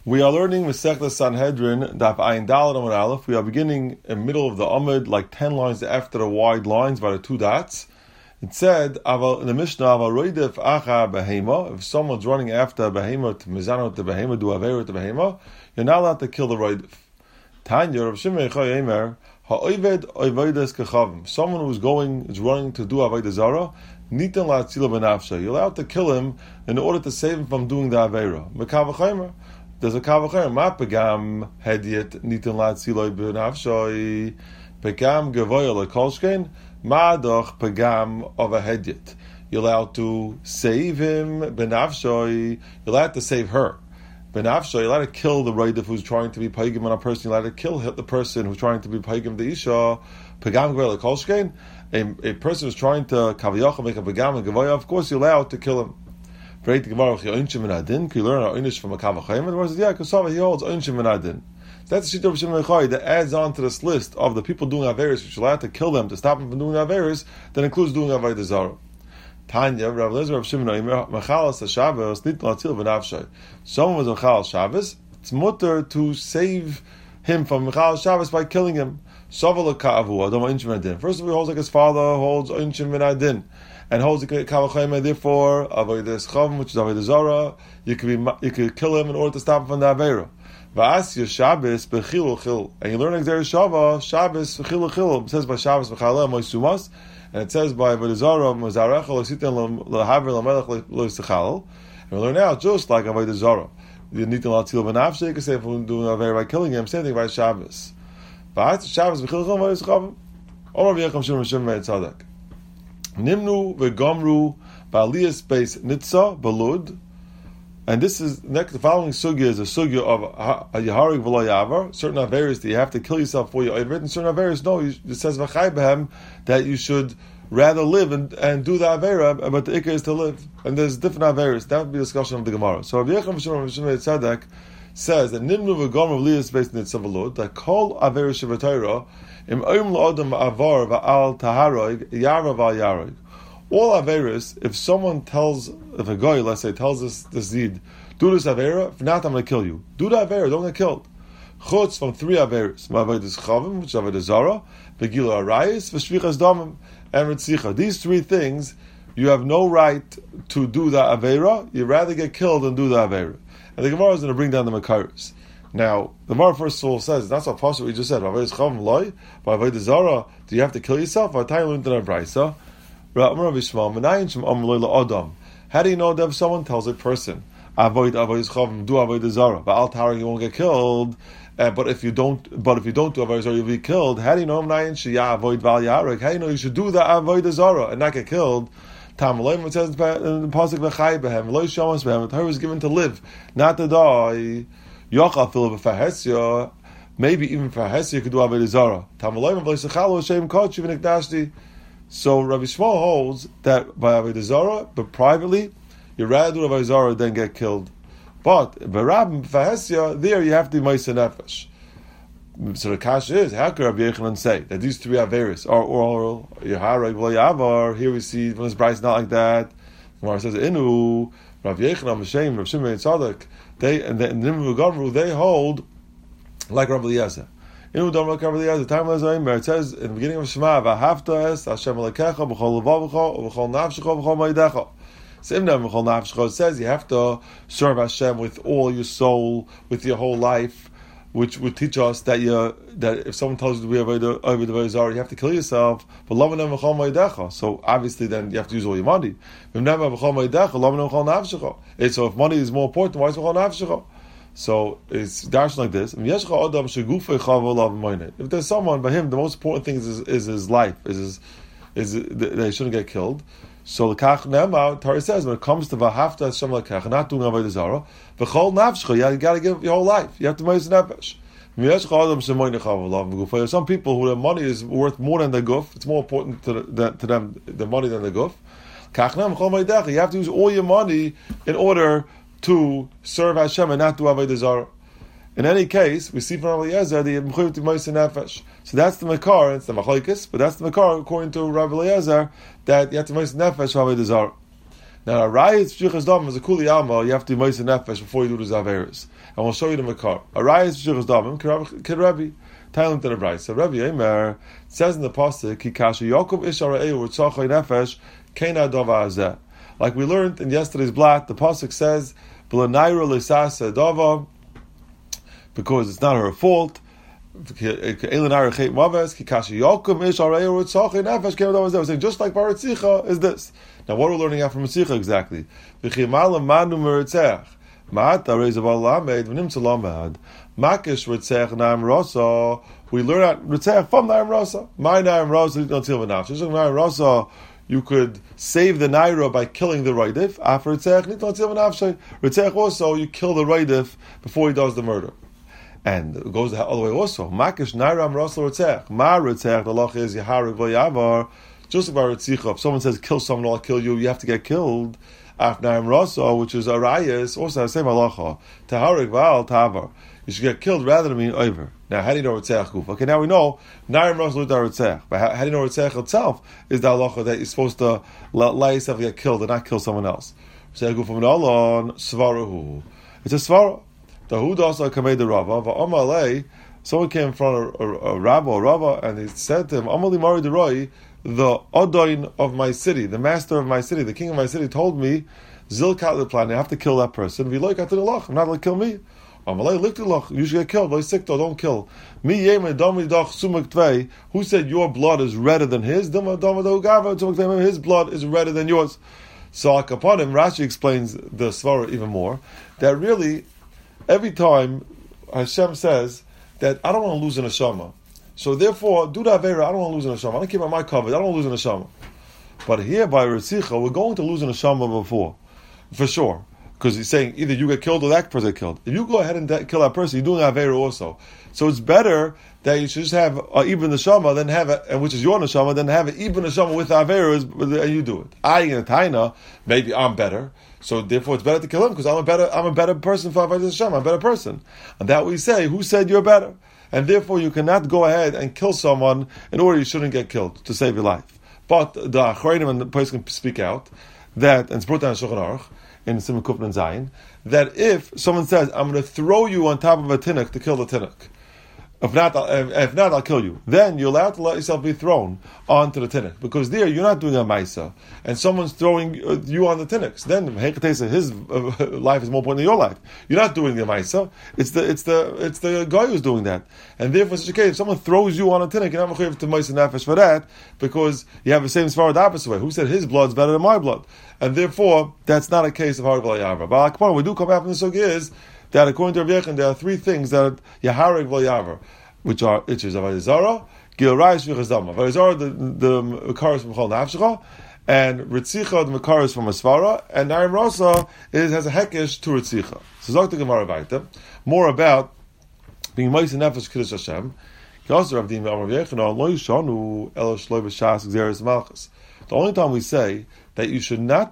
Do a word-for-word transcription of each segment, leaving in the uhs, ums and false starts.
We are learning Masechta Sanhedrin, Daf Ayin Daled Amud Aleph. We are beginning in the middle of the Amud, like ten lines after the wide lines by the two dots. It said in the Mishnah, "Avaroidef acha behema." If someone's running after a behema to mizano to behema, do avera to behema, you're not allowed to kill the roidef. Tanya Rav Shimon Yomer ha'oived oivedes kechavim. Someone who's going is running to do avodah zara. Nitan la'atzila benafsha. You're allowed to kill him in order to save him from doing the avera. Mekavachomer. There's a kavacher. Ma pegam hediet nitan la'atzila benafsha. Pegam gevoya lekolshkein. Ma doch pegam of a hediet. You're allowed to save him benafsha. You're allowed to save her. Benafsha, you're allowed to kill the Raidif who's trying to be paigim on a person. You're allowed to kill the person who's trying to be paigim the Isha. Pegam gevaya lekolshkein. A, a person who's trying to kaviyach make a pegam and gevaya. Of course, you're allowed to kill him. Can you learn our Einish from a kavachayim? And the says, yeah, because he holds Einshim and Adin. So that's the Shita of Shimon Yochai that adds on to this list of the people doing Averis, which are allowed to kill them to stop them from doing Averis, that includes doing Avodah Zarah. Tanya, Rav Lezer of Shimon Yochai, Mechalas HaShabbos, Nitn Latil V'nafshay. Someone was Mechalas Shabbos, it's mutter to save him from Mechalas Shabbos by killing him. Sovala Ka'avu, Adam Einshim and Adin. First of all, he holds like his father holds Einshim and Adin. And holds the kavachayim, therefore avodas chavim, which is avodah zara, you could be you could kill him in order to stop him from the avera. Va'asya Shabbos bechil chil, and you learn Exer Shava Shabbos bechil chil. It says by Shabbos b'chalel moisumas, and it says by avodah zara mozarecha lositen lahaver lamelech loisachalel. And we learn now just like avodah zara, you need to latil v'nafshe. You can say if we're doing avera by killing him, same thing by Shabbos. Va'asya Shabbos bechil chil moisachavim. Omar v'yechem shimon shimon tzaddik. Nimnu v'gomru ba'aliyas beis nitza balud, and this is next. The following sugya is a sugya of a yaharig v'lo yavar. Certain averis that you have to kill yourself for your avrit, and certain averis no. It says v'chay behem that you should rather live and, and do the avera, but the ikar is to live. And there's different averis. That would be a discussion of the Gemara. So Rav Yechon Shimon Tzadok says that nimnu v'gomru ba'aliyas beis nitza balud, that kol averis shevatayra. Im oim la'odam avar va'al taharoig yara v'al yaroig. All averis, if someone tells, if a guy, let's say, tells us the zid, do this avera, if not, I'm going to kill you. Do the avera, don't get killed. Chutz from three averis, ma'avodas chavim, which is avodah zara, v'gila arayis, v'shvichas damim, and ritzicha. These three things, you have no right to do the avera. You'd rather get killed than do the avera. And the Gemara is going to bring down the makaris. Now, the Gemara first of all says, that's what possible we just said, Avodas Chavim loy, by Avodah Zara, do you have to kill yourself? How do you know that if someone tells a person, Avoid Avodas Chavim, do Avodah Zara, but Al Tahar you won't get killed, uh, but if you don't but if you don't do Avodah Zara, you'll be killed. How do you know Avoid Val Yarek? How do you know you should do the Avodah Zara and not get killed? Tam it says in the Pasuk V'chai Behem, Lo Shamas Behem, the Torah was given to live, not to die. Yochal fil b'fahesya, maybe even fahesya could do avodah zara. Tamalayim v'leisachalo Hashem kach even ikdashti. So Rabbi Shmuel holds that by avodah zara, but privately, you rather do avodah zara than get killed. But b'rabim fahesya, there you have to be ma'aseh nefesh. So the kasha is, how could Rabbi Yochanan say that these three averis are oral, yahareg v'yavar? Here we see from this Bryce not like that. Gemara says inu Rabbi Yochanan M'shem Rav Shimon Tzadok. They and the Nimru Gavru they hold like Rabbi Eliezer. Inu don't like Rabbi Eliezer. Time it says in the beginning of Shema, "V'ahavta es Hashem Elokecha b'chol levavecha u'b'chol nafshecha u'b'chol ma'adecha." Same name b'chol nafshecha. It says you have to serve Hashem with all your soul, with your whole life, which would teach us that you that if someone tells you to be over the over the Zara, you have to kill yourself. But love them b'chol ma'adecha. So obviously, then you have to use all your money. And so if money is more important, why is b'chol nafshecha? So it's darshan like this. If there's someone by him, the most important thing is, is, is his life, is his, is that he shouldn't get killed. So the kach nema Torah says when it comes to v'hafta Hashem lekach, not doing avodah zara, v'chol nafshecha, you got to give your whole life. You have to ma'aseh nefesh. Some people who their money is worth more than the guf, it's more important to, the, to them the money than the guf. You have to use all your money in order to serve Hashem and not do avodah zara. In any case, we see from Rabbi Eliezer the mechuyev to ma'aseh nefesh. So that's the makar. It's the machlokes, but that's the makar according to Rabbi Eliezer that you have to ma'aseh nefesh avodah zara. Now, a rayas b'shichas dam is a kuli alma. You have to be moise nefesh before you do the zaveris. And we'll show you the makar. A rayas b'shichas dam can Rabbi. Telling to the brayse. So Rabbi Eimer says in the pasuk, "Kikasha Yaakov ishar eir tzachai nefesh keina dava azeh." Like we learned in yesterday's blot, the pasuk says, "B'lanayra l'sasa dava," because it's not her fault. Saying just like Baratzicha is this. Now what are we learning out from Matzicha exactly? We learn out Ritzech from Naim Rasa. My Naim Rasa, you could save the Naira by killing the Raidif. After Ritzech, Ritzech also, you kill the Raidif before he does the murder. And it goes all the way also. Makish Nairam Rasal Ritzech. Ma Ritzech, the lach is Yaharik V'Yavar. Just about Ritzicha, if someone says kill someone, I'll kill you, you have to get killed. After Naim Rasal, which is Arayas, also the same halacha. Taharik V'al Tavar. You should get killed rather than being over. Now, how do you know Ritzech Guf? Okay, now we know Naim Rasal Ritzech. But how, how do you know Ritzech itself is the halacha that you're supposed to let yourself get killed and not kill someone else? Ritzech Guf from Alon, Svarahu. It's a Svara. The Hudasa Kamei the Rava, Amalei, someone came in front of a, a, a rabbi or Rava, and he said to him, Amali Mari Deroi, the Odoin of my city, the master of my city, the king of my city, told me, Zilkat Leplan, I have to kill that person. Viloik Atilach, I'm not going to kill me. Amalei Liktilach, you should get killed. Lo Sikto, don't kill. Mi Yeme Domi Doch Sumak Tvei, who said your blood is redder than his? Dama Dama Dogava, Sumak Tvei, his blood is redder than yours. So upon him, Rashi explains the Svara even more, that really, every time Hashem says that I don't want to lose an neshama, so therefore do the avera. I don't want to lose an neshama. I don't keep my covered. I don't want to lose an neshama. But here by Ritzicha, we're going to lose an neshama before, for sure, because he's saying either you get killed or that person get killed. If you go ahead and de- kill that person, you're doing avera also. So it's better that you should just have uh, even neshama, then have it, and which is your neshama, then have it even neshama with avera, and you do it. I in a taina, maybe I'm better. So therefore, it's better to kill him because I'm a better, I'm a better person for Avodas Hashem. I'm a better person, and that we say, who said you're better? And therefore, you cannot go ahead and kill someone in order you shouldn't get killed to save your life. But the Achreinim and the person can speak out that, and it's brought down in Shulchan Aruch in Simon Kufnan Zayin, that if someone says, "I'm going to throw you on top of a tinuk to kill the tinuk," If not, if not, I'll kill you. Then you're allowed to let yourself be thrown onto the tinnik, because there you're not doing a ma'isa, and someone's throwing you on the tinniks. Then his life is more important than your life. You're not doing the ma'isa. It's the it's the it's the guy who's doing that, and therefore, in such a case, if someone throws you on a tinnik, you're not mechayiv to ma'isa nefesh for that, because you have the same svara the opposite way. Who said his blood's better than my blood? And therefore, that's not a case of harag v'layavra. But what we do come out from the sugi is that according to Rav Yechon, there are three things that yahareg v'layavra, which are which is avodah zara, gil raish v'chazdama. Avodah zara, the the mekaris from chol nafshecha, and ritzicha, the mekaris from a svara, and naim rasa is has a hekesh to ritzicha. So zok the Gemara vayta more about being ma'isa nefesh kiddush Hashem. Also, Rav Dima Amar Yechon lo yishanu elo shloi b'shas gzeres malchus. The only time we say that you should not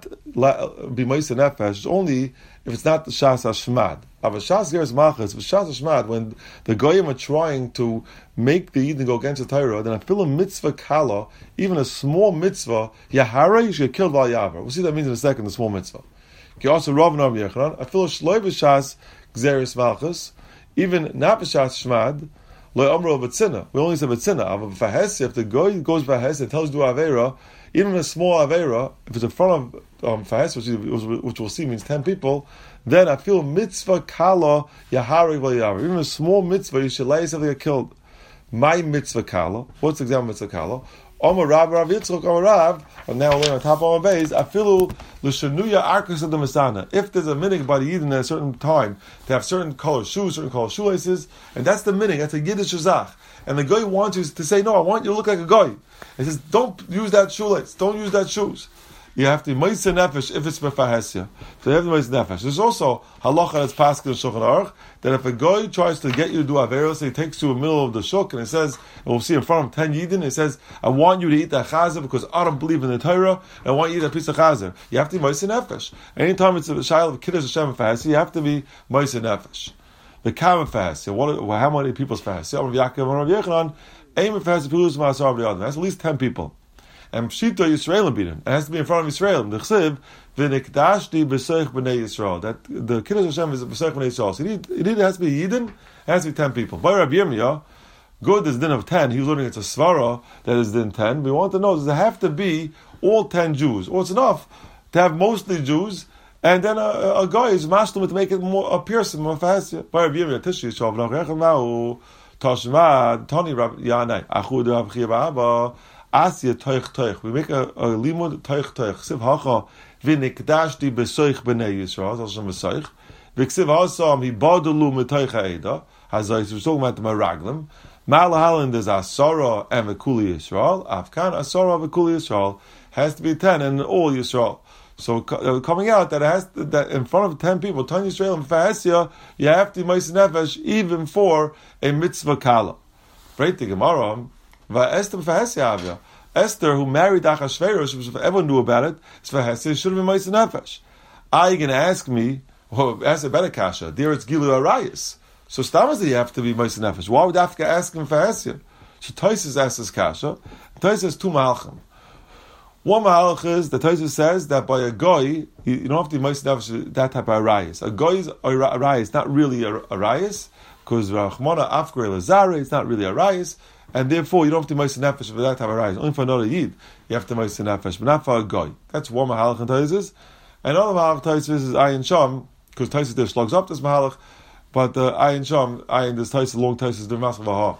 be ma'isa nefesh is only if it's not the shas hashmad. Of a shas geres malchus, if shas hashmad, when the goyim are trying to make the Eden go against the Torah, then a fil mitzvah kala, even a small mitzvah, yahara, you should get killed by yavar. We'll see what that means in a second. The small mitzvah. Ki also Rav Nam Yechon a fil shloi b'shas geres malchus, even not b'shas shmad. Lo amro b'tzina. We only say b'tzina. Av v'fahes, if the goy goes v'fahes and tells you to do avera, even a small avera, if it's in front of um, fahes, which, which we'll see means ten people, then I feel mitzvah kala yahari v'yavar. Even a small mitzvah, you should lay yourself to get killed. My mitzvah kala. What's the example of mitzvah kala? Omer Rav Rav Yitzchok Omer Rav. And now we're on top of our base. I feel l'shanuya arkus of the masana. If there's a minig by the Yidden at a certain time to have certain color shoes, certain color shoelaces, and that's the minig. That's a Yiddish shazach. And the guy wants you to say, no, I want you to look like a guy. He says, don't use that shoelace. Don't use that shoes. You have to ma'isa nefesh if it's b'fahesya. So you have to ma'isa nefesh. There's also halacha that's passed in Shulchan Aruch that if a guy tries to get you to do averos, he takes you in the middle of the shuk and he says, and we'll see in front of ten yidin, he says, I want you to eat that chazer because I don't believe in the Torah, and I want you to eat a piece of chazer. You have to be ma'isa nefesh. Anytime it's a shayla of kiddush Hashem b'fahesya, you have to be ma'isa nefesh. The common fast. What? How many people's fast? That's at least ten people. and Pshita Yisraelim beat him. It has to be in front of Yisraelim. The Chsiv, V'nikdashti b'seich b'nei Yisrael. That the Kiddush Hashem is b'seich b'nei Yisrael. So it either has to be Yidden, it has to be ten people. By Rabbi Yirmiyah, good is din of ten. He was learning it's a svara that is din ten. We want to know, does it have to be all ten Jews? Or it's enough to have mostly Jews, and then a, a guy is mashlim to make it more appear some more fast. By Rabbi Yirmiyah, Tishi Yisrael, V'nachrechem Ma'u, Tashmad, Tani Rabbi Yanai, Achud Rabbi Chia Ba'aba, Asya Toich Toich. We make a, a limud Toich Toich. Siv Hacha, V'nikdashti b'soich b'nei Yisrael, Hashem b'soich. V'ksiv Hasam, Hibadulu M'toich Ha'eda, Hazayis, we're talking about the Meraglim. Malahalin, there's Asara and V'kuli Yisrael. Afkan, Asara V'kuli Yisrael. Has to be ten and all Yisrael. So uh, coming out that it has to, that in front of ten people, ten Yisrael and Fahasia, you have to Ma'aseh Nefesh even for a mitzvah kala. Break the Gemara. Esther Fahasia Avya. Esther, who married Achashverosh, if everyone knew about it, it's Fahasia, should have been Ma'aseh Nefesh. Are you going to ask me? Well, ask a better kasha. There it's Gilu Arayis. So Stamaz you have to be Ma'aseh Nefesh. Why would Afka ask him Fahasia? So Taisus asks his kasha. Taisus has two malachim. One mahalach is that Tosfos says that by a goy you, you don't have to be Ma'aseh Nefesh that type of arayis. A goy's arayis not really a arayis because Rachmana Afkar Lazare it's not really arayis, and therefore you don't have to be Ma'aseh Nefesh for that type of arayis. Only for another yid you have to Ma'aseh Nefesh, but not for a goy. That's one mahalach in Tosfos. Another mahalach Tosfos is Ayin Sham because Tosfos there slugs up this mahalach, but uh, Ayin Sham Ayin this Tosfos long Tosfos the Masav V'ha.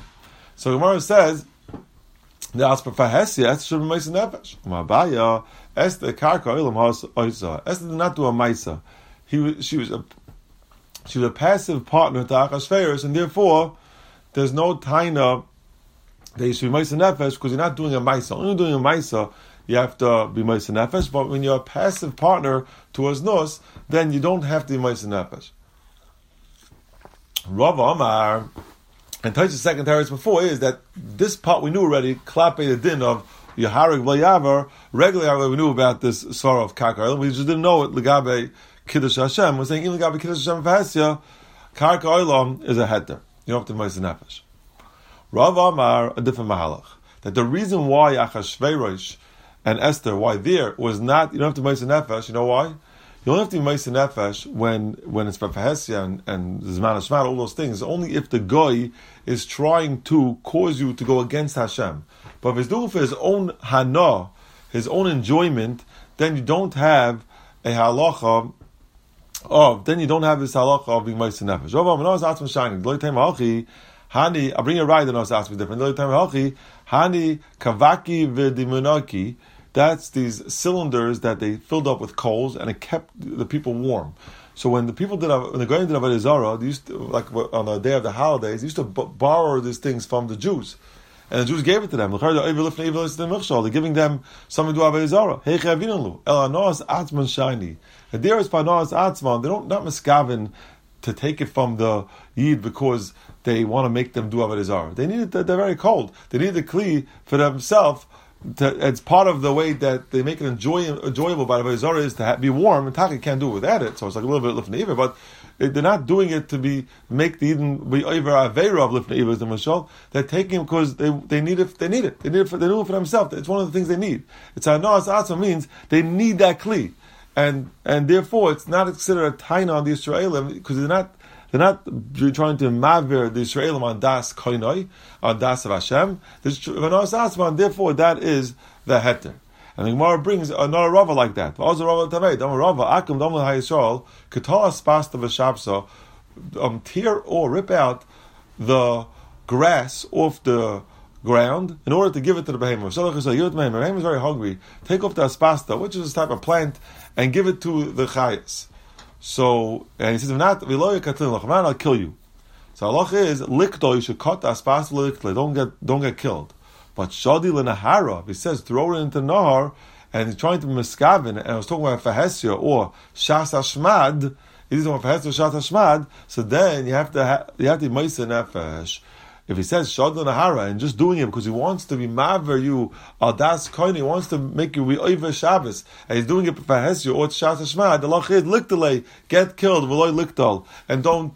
So Gemara says. The Asper Fahasia should be Ma'aseh Nefesh. Ma'abaya Esther Karka Olam Has Oisa. Esther did not do a Ma'isa. He was, she was a she was a passive partner to Achashverosh, and therefore there's no taina that you should be Ma'aseh Nefesh because you're not doing a Ma'isa. Only doing a Ma'isa you have to be Ma'aseh Nefesh. But when you're a passive partner to Aznus, then you don't have to be Ma'aseh Nefesh. Rav Amar. And Taisha's second teretz before is that this part we knew already, Klape the din of Yaharig V'Yavar, regularly we knew about this Svara of Karka. We just didn't know it, Legabe Kiddush Hashem. We're saying, even Legabe Kiddush Hashem V'Hasya, Karka Olam is a heter. You don't have to Ma'aseh Nefesh. Rav Amar, a different mahalach. That the reason why Achashverosh and Esther, why there was not, you don't have to Ma'aseh Nefesh, you know why? You only have to be Ma'aseh Nefesh when when it's Fahasia and, and Zman Hashmat, all those things. Only if the goy is trying to cause you to go against Hashem. But if he's doing it for his own hana, his own enjoyment, then you don't have a halacha of, then you don't have this halacha of being Ma'aseh Nefesh. Hani, I bring a ride and I was asking different. Hani kavaki v'dimunaki. That's these cylinders that they filled up with coals and it kept the people warm. So when the people did, when the Goyim did Avodah Zarah, they used to, like on the day of the holidays, they used to b- borrow these things from the Jews, and the Jews gave it to them. They're giving them something to Avodah Zarah. And there is Panas Atzman. They don't not miskaven to take it from the Yid because they want to make them do Avodah Zarah. They need it. They're very cold. They need the kli for themselves. To, it's part of the way that they make it enjoy, enjoyable by the Avodah Zarah is to have, be warm, and Taki can't do it without it, so it's like a little bit lifnei iver, but they're not doing it to be make the Eden be over aveira of lifnei iver as the mashal. They're taking it because they they need it. They need it. They need it. For, they do it for themselves. It's one of the things they need. It's hanas atzma means they need that kli, and and therefore it's not considered a taina on the Israelim because they're not. They're not trying to maver the Israelim on das koinoi, on das of Hashem. Therefore, that is the heter. And the Gemara brings another rava like that. Also, rava tamei, dama rava akum dama hayisrael k'talas pasta v'shapsa, um tear or rip out the grass off the ground in order to give it to the behemoth. The behemoth is very hungry. Take off the aspasta, which is this type of plant, and give it to the chayas. So, and he says, if not, I'll kill you. So Allah is, likto, you should cut the aspas, don't get, don't get killed. But shadi l'nahara, he says, throw it into nahar, and he's trying to be miskaven, and I was talking about fahesia, or shas hashmad, he's talking about fahesia or shas hashmad, so then you have to, ha- you have to be Ma'aseh Nefesh. If he says shad l'nahara, and just doing it because he wants to be maver you, al das koine, he wants to make you be over Shabbos, and he's doing it for Hesyu or Shas Hashmad, the lach is liktalei, get killed, v'loy liktal, and don't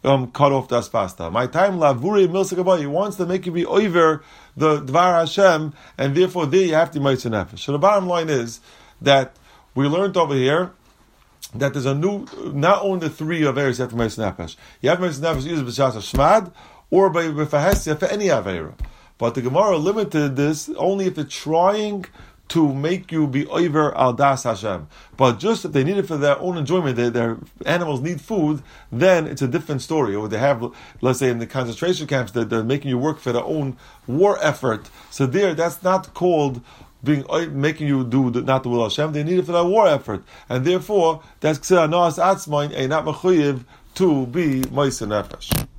um, cut off das pasta. My time lavuri milsakabah. He wants to make you be over the Dvar Hashem, and therefore there you have to Meitzah Nefesh. So the bottom line is that we learned over here that there's a new, not only the three of areas you have to Meitzah Nefesh. You have Meitzah Nefesh either b'shas Shmad or by b'fahesya for any avera. But the Gemara limited this only if it's trying to make you be over al das Hashem. But just if they need it for their own enjoyment, they, their animals need food, then it's a different story. Or they have, let's say in the concentration camps, that they're, they're making you work for their own war effort. So there, that's not called being making you do the, not the will of Hashem. They need it for their war effort. And therefore, that's kseh anas atzmain, a not mechuyev to be Meitzah Nefesh.